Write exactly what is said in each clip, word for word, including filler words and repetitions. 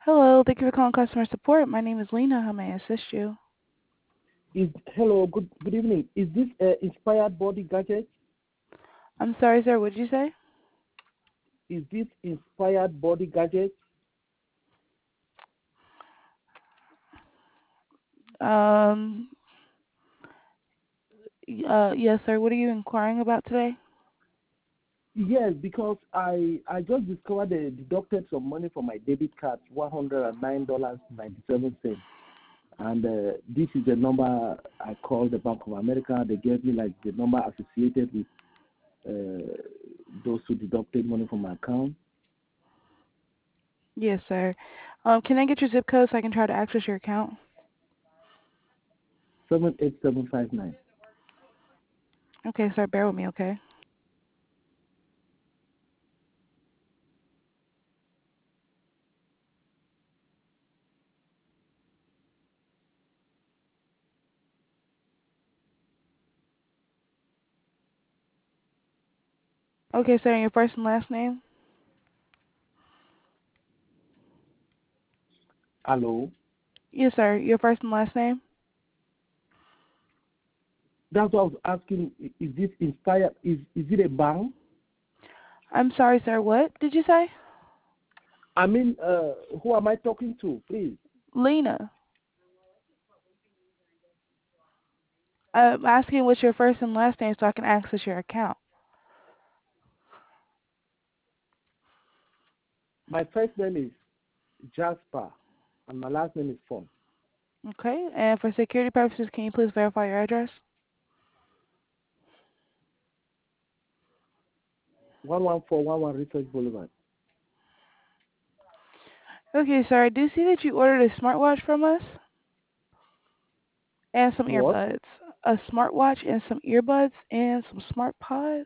Hello, thank you for calling customer support. My name is Lena. How may I assist you? Is hello, good good evening. Is this uh, Inspired Body Gadget? I'm sorry, sir. What did you say? Is this Inspired Body Gadget? Um, uh, yes, sir. What are you inquiring about today? Yes, because I I just discovered they deducted some money from my debit card, one hundred and nine dollars ninety seven cents. And uh, this is the number I called the Bank of America. They gave me like the number associated with uh, those who deducted money from my account. Yes, sir. Um, can I get your zip code so I can try to access your account? Seven eight seven five nine. Okay, sir. Bear with me, okay? Okay, sir. And your first and last name? Hello. Yes, sir. Your first and last name? That's what I was asking. Is this inspired? Is is it a bank? I'm sorry, sir. What did you say? I mean, uh, who am I talking to, please? Lena. I'm asking what's your first and last name so I can access your account. My first name is Jasper, and my last name is Fong. Okay. And for security purposes, can you please verify your address? one one four one one Research Boulevard. Okay, sir. I do see that you ordered a smartwatch from us. And some What? earbuds. A smartwatch and some earbuds and some smart pods.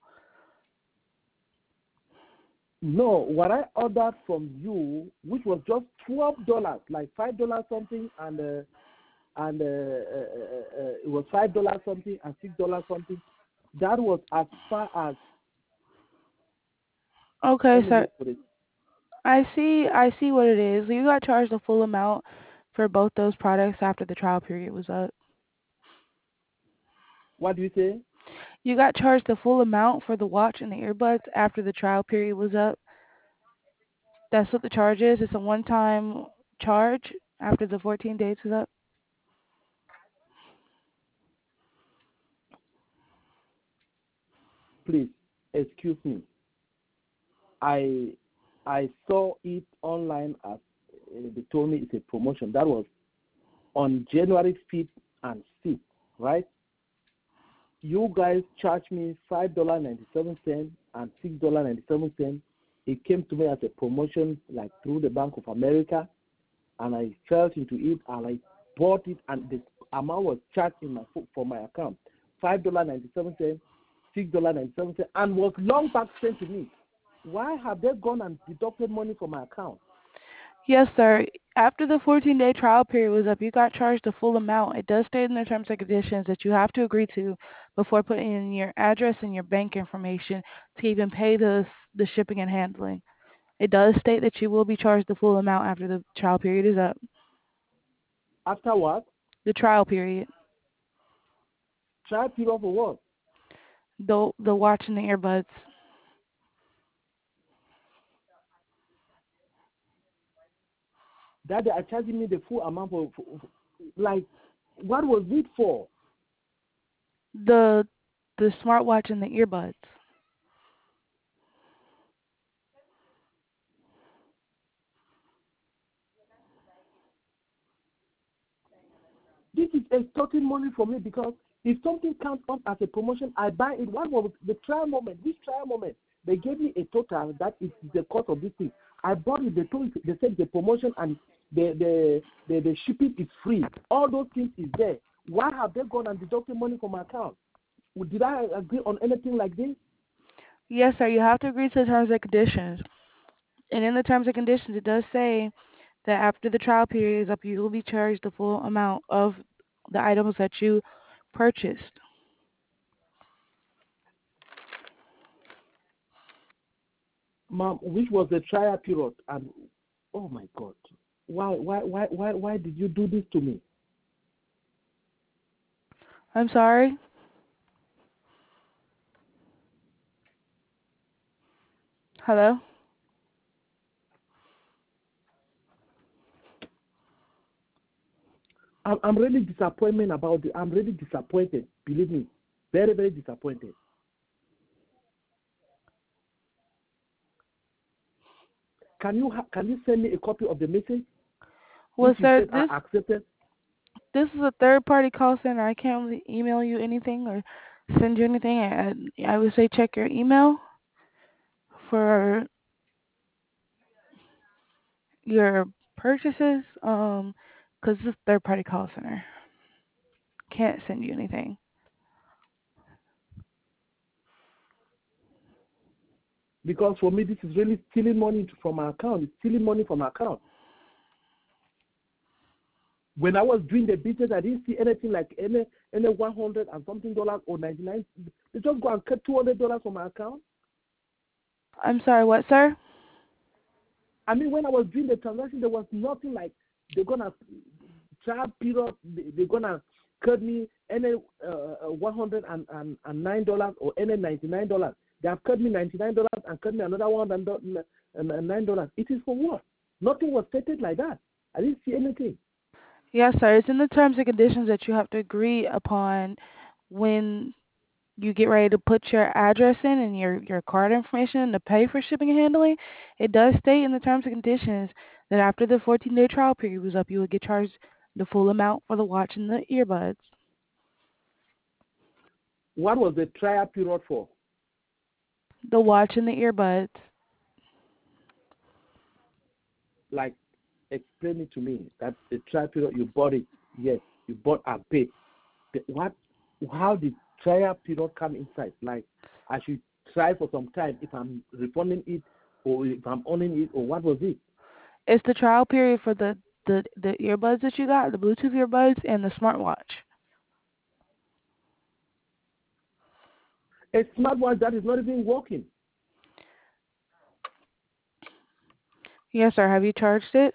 No, what I ordered from you, which was just twelve dollars, like five dollars something, and uh, and uh, uh, uh, uh, it was five dollars something and six dollars something. That was as far as. Okay, Let me sir. look for it. I see I see what it is. You got charged the full amount for both those products after the trial period was up. What do you say? You got charged the full amount for the watch and the earbuds after the trial period was up. That's what the charge is. It's a one time charge after the fourteen days is up. Please excuse me. I I saw it online as uh, they told me it's a promotion. That was on January fifth and sixth, right? You guys charged me five dollars and ninety-seven cents and six dollars and ninety-seven cents. It came to me as a promotion, like through the Bank of America, and I fell into it and I bought it, and the amount was charged in my for my account, five dollars and ninety-seven cents, six dollars and ninety-seven cents, and was long back sent to me. Why have they gone and deducted money from my account? Yes, sir. After the fourteen day trial period was up, you got charged the full amount. It does state in the terms and conditions that you have to agree to before putting in your address and your bank information to even pay the the shipping and handling. It does state that you will be charged the full amount after the trial period is up. After what? The trial period, Try period for what? the the watch and the earbuds. That they are charging me the full amount for, for, for like, what was it for? The the smartwatch and the earbuds. This is extorting money from me because if something comes up as a promotion, I buy it. What was the trial moment? This trial moment, they gave me a total that is the cost of this thing. I bought it. They told they said the promotion and the the the, the shipping is free. All those things is there. Why have they gone and deducted money from my account? Did I agree on anything like this? Yes, sir. You have to agree to the terms and conditions. And in the terms and conditions, it does say that after the trial period is up, you will be charged the full amount of the items that you purchased. Ma'am, which was the trial period, and Oh my God. Why, why, why, why, why did you do this to me? I'm sorry. Hello? I'm, I'm really disappointed about it. I'm really disappointed. Believe me, very, very disappointed. Can you ha- can you send me a copy of the message Well, which you sir, said this I accepted? this is a third party call center. I can't really email you anything or send you anything. I, I would say check your email for your purchases. Um, because this is a third party call center. Can't send you anything. Because for me, this is really stealing money from my account. It's stealing money from my account. When I was doing the business, I didn't see anything like any any one hundred and something dollars or ninety nine. They just go and cut two hundred dollars from my account. I'm sorry, what, sir? I mean, when I was doing the transaction, there was nothing like they're gonna trial period. they- They're gonna cut me any uh, one hundred and nine dollars or any ninety nine dollars. They have cut me ninety nine dollars and cut me another one hundred nine dollars. It is for what? Nothing was stated like that. I didn't see anything. Yes, sir. It's in the terms and conditions that you have to agree upon when you get ready to put your address in and your, your card information to pay for shipping and handling. It does state in the terms and conditions that after the fourteen day trial period was up, you would get charged the full amount for the watch and the earbuds. What was the trial period for? The watch and the earbuds. Like, explain it to me. That the trial period, you bought it. Yes, you bought and paid. The, what? How did trial period come inside? Like, I should try for some time if I'm refunding it or if I'm owning it, or what was it? It's the trial period for the, the, the earbuds that you got, the Bluetooth earbuds and the smartwatch. A smartwatch that is not even working. Yes, sir. Have you charged it?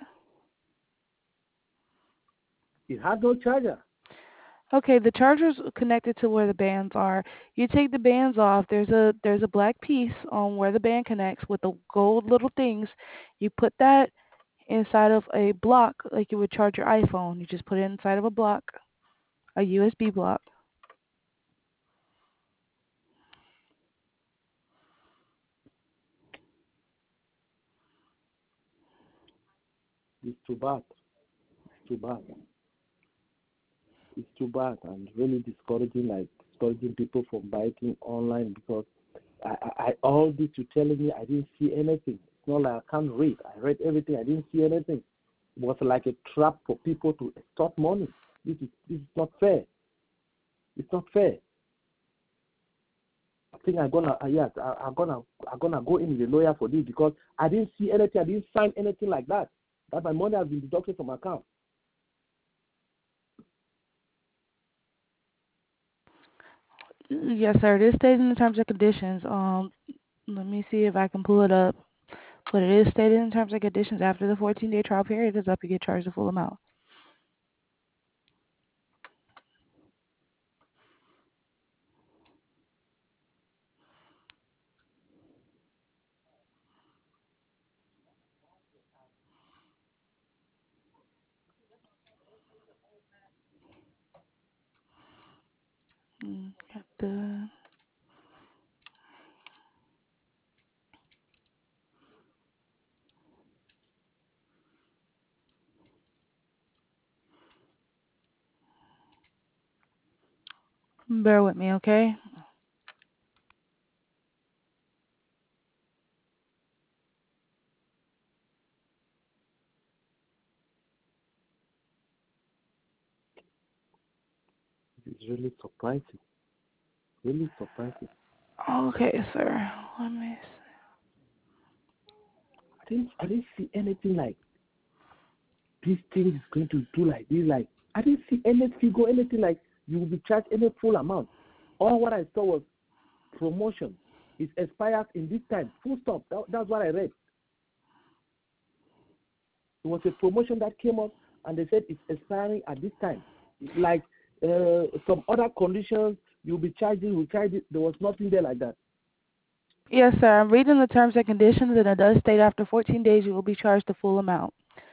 It had no charger. Okay, the charger's connected to where the bands are. You take the bands off. There's a there's a black piece on where the band connects with the gold little things. You put that inside of a block like you would charge your iPhone. You just put it inside of a block, a U S B block. It's too bad. It's too bad. It's too bad and really discouraging, like discouraging people from buying online because I, I, I all this you telling me I didn't see anything. It's not like I can't read. I read everything. I didn't see anything. It was like a trap for people to extort money. This is this is not fair. It's not fair. I think I'm gonna uh, yes, I, I'm gonna I'm gonna go in with a lawyer for this because I didn't see anything. I didn't sign anything like that. That my money has been deducted from my account. Yes, sir. This stays in the terms and conditions. Um, let me see if I can pull it up. But it is stated in terms and conditions after the fourteen day trial period is up, you get charged the full amount. Mm, got the bear with me, okay? It's really surprising. Really surprising. Okay, sir. Let me see. I didn't I didn't see anything like this thing is going to do like this. Like I didn't see any figure, anything like you will be charged any full amount. All what I saw was promotion. It expires in this time. Full stop. That, that's what I read. It was a promotion that came up, and they said it's expiring at this time. Like uh, some other conditions, you'll be charged, you'll charge it. There was nothing there like that. Yes, sir. I'm reading the terms and conditions, and it does state after fourteen days you will be charged the full amount.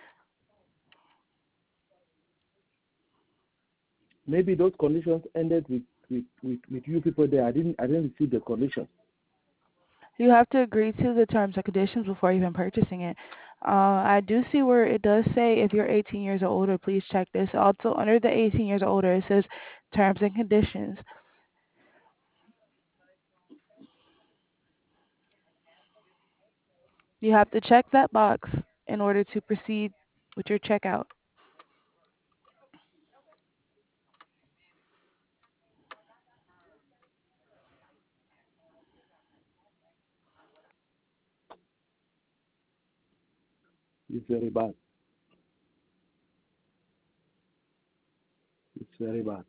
Maybe those conditions ended with, with, with, with you people there. I didn't I didn't receive the conditions. You have to agree to the terms and conditions before even purchasing it. Uh, I do see where it does say if you're eighteen years or older, please check this. Also, under the eighteen years or older, it says terms and conditions. You have to check that box in order to proceed with your checkout. It's very bad. It's very bad.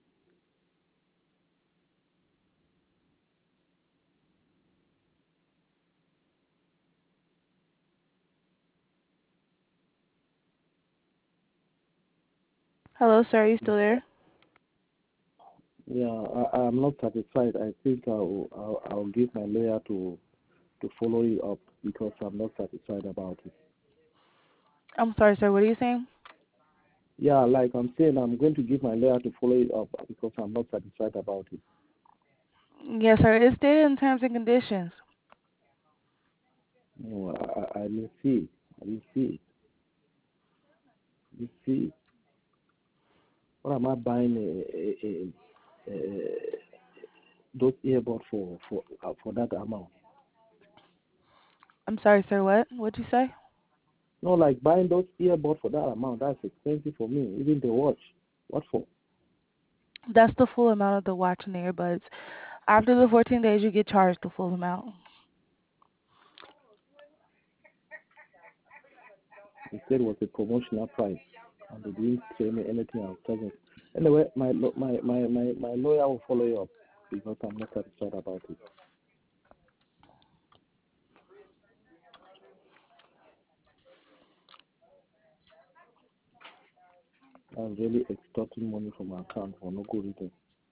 Hello, sir. Are you still there? Yeah, I, I'm not satisfied. I think I'll, I'll I'll give my lawyer to to follow it up because I'm not satisfied about it. I'm sorry, sir. What are you saying? Yeah, like I'm saying, I'm going to give my lawyer to follow it up because I'm not satisfied about it. Yes, sir. It's stated in terms and conditions. No, I, I I didn't see it. I didn't see it. I didn't see it. What am I buying a, a, a, a, those earbuds for for uh, for that amount? I'm sorry, sir. What? What'd you say? No, like buying those earbuds for that amount. That's expensive for me. Even the watch. What for? That's the full amount of the watch and the earbuds. After the fourteen days, you get charged the full amount. They said it was a promotional price, and they didn't tell me anything else. Doesn't. Anyway, my my my my my lawyer will follow you up because I'm not satisfied about it. I'm really extorting money from my account for no good reason.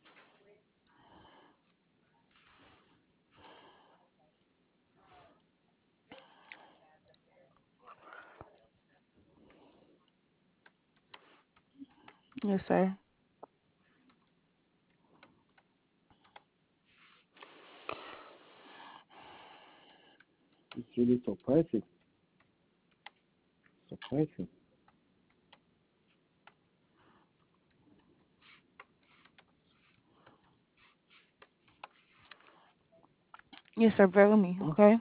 Yes, sir. It's really surprising. Surprising. Yes, sir. Bear with me, okay?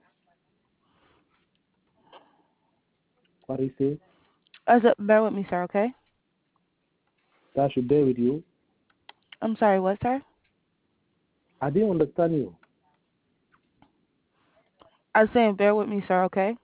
What do you say? I said, bear with me, sir, okay? That I should bear with you. I'm sorry, what, sir? I didn't understand you. I was saying, bear with me, sir, okay?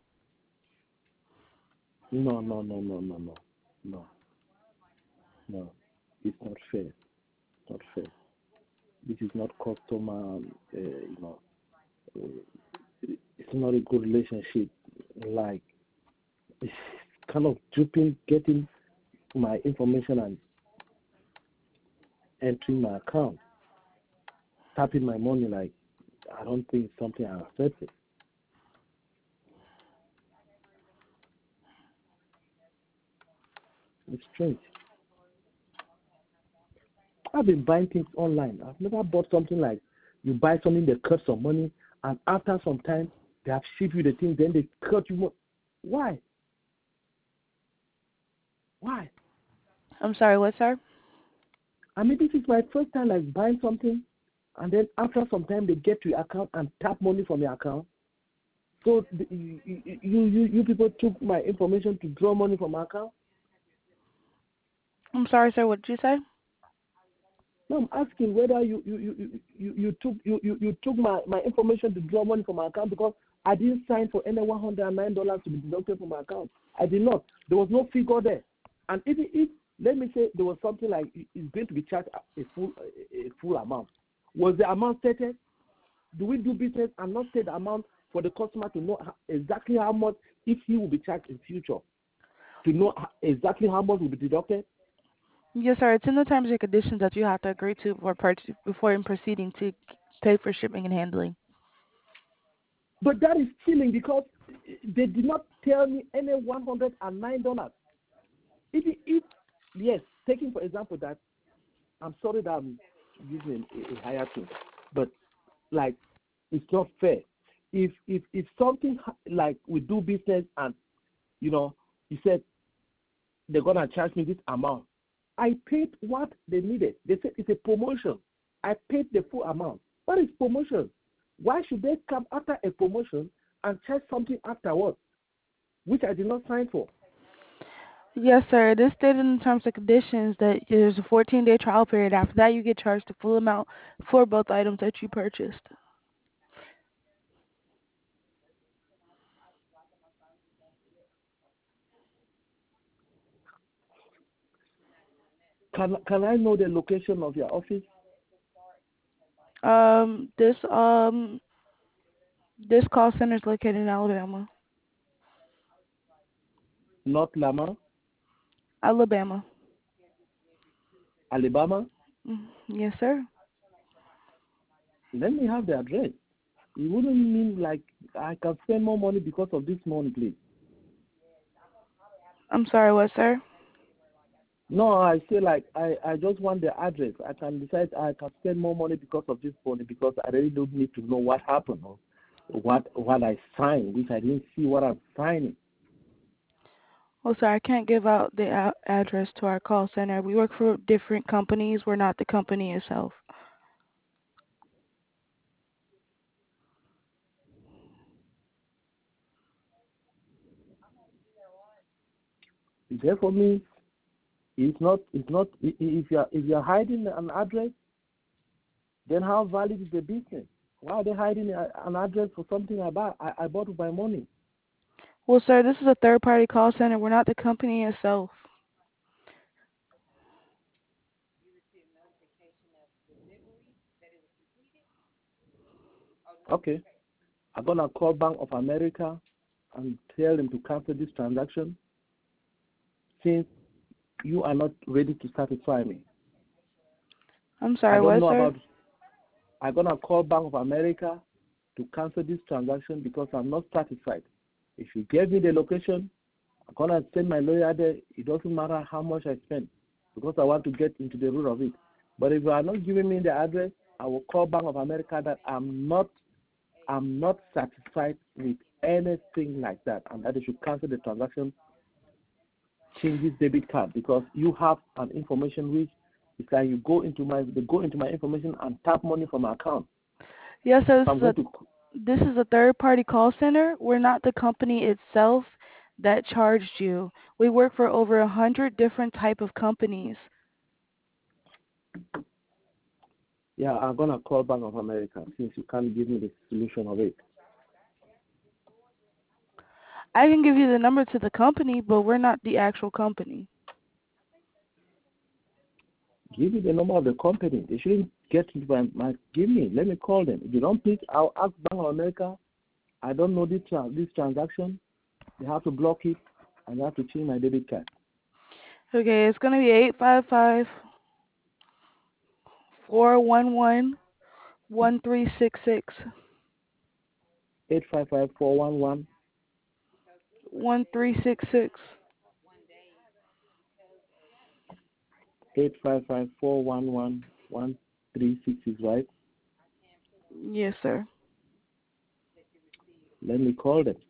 No, no, no, no, no, no, no, no. It's not fair. It's not fair. This is not customer. Uh, you know, uh, it's not a good relationship. Like it's kind of duping, getting my information and entering my account, tapping my money. Like I don't think it's something I accept it. It's strange. I've been buying things online. I've never bought something like you buy something, they cut some money, and after some time they have shipped you the thing, then they cut you more. Why? Why? I'm sorry, what, sir? I mean, this is my first time like buying something, and then after some time they get to your account and tap money from your account. So the, you, you, you you people took my information to draw money from my account. I'm sorry, sir, what did you say? No, I'm asking whether you you, you, you, you took you, you, you took my, my information to draw money from my account because I didn't sign for any one hundred nine dollars to be deducted from my account. I did not. There was no figure there. And even if, let me say, there was something like it's going to be charged a full a, a full amount, was the amount stated? Do we do business and not state the amount for the customer to know how, exactly how much if he will be charged in future? to know exactly how much will be deducted? Yes, sir. It's in the terms and conditions that you have to agree to before purchase, before in proceeding to pay for shipping and handling. But that is chilling because they did not tell me any one hundred nine dollars. If, if yes, taking for example that, I'm sorry that I'm using a, a higher thing, but like it's not fair. If if if something like we do business and you know you said they're gonna charge me this amount, I paid what they needed. They said it's a promotion. I paid the full amount. What is promotion? Why should they come after a promotion and charge something afterwards, which I did not sign for? Yes, sir. It is stated in the terms and conditions that there's a fourteen day trial period. After that, you get charged the full amount for both items that you purchased. Can can I know the location of your office? Um, this um this call center is located in Alabama. North Lama, Alabama. Alabama? Mm, yes, sir. Let me have the address. It wouldn't mean like I can spend more money because of this money, please. I'm sorry, what, sir? No, I say like I, I just want the address. I can decide I can spend more money because of this money because I really don't need to know what happened or what what I signed, which I didn't see what I'm signing. Well, sir, I can't give out the a- address to our call center. We work for different companies. We're not the company itself. Therefore, means it's not it's not if you're if you're hiding an address, then how valid is the business? Why are they hiding an address for something I buy I, I bought with my money? Well, sir, this is a third party call center. We're not the company itself. Okay. I'm gonna call Bank of America and tell them to cancel this transaction since you are not ready to satisfy me. I'm I sorry, don't what, know sir? about I'm gonna call Bank of America to cancel this transaction because I'm not satisfied. If you give me the location, I'm gonna send my lawyer there. It doesn't matter how much I spend because I want to get into the root of it. But if you are not giving me the address, I will call Bank of America that I'm not I'm not satisfied with anything like that, and that they should cancel the transaction, change this debit card because you have an information which it's like you go into my they go into my information and tap money from my account. Yes, sir. So This I'm is a going to this is a third party call center. We're not the company itself that charged you. We work for over a hundred different type of companies. yeah, I'm gonna call Bank of America since you can't give me the solution of it. I can give you the number to the company, but we're not the actual company. Give me the number of the company. They shouldn't get into my, my give me. Let me call them. If you don't pick, I'll ask Bank of America. I don't know this tra- this transaction. They have to block it and they have to change my debit card. Okay, it's gonna be eight five five four one one one three six six Eight five five four one one. one three six six. Eight five five four one one one three six is right. Yes, sir. Let me call them.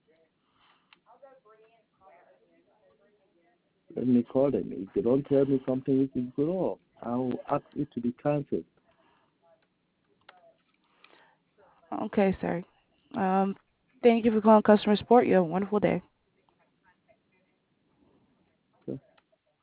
Let me call them. If they don't tell me something which is good, oh, I'll ask it to be cancelled. Okay, sir. Um, thank you for calling customer support. You have a wonderful day.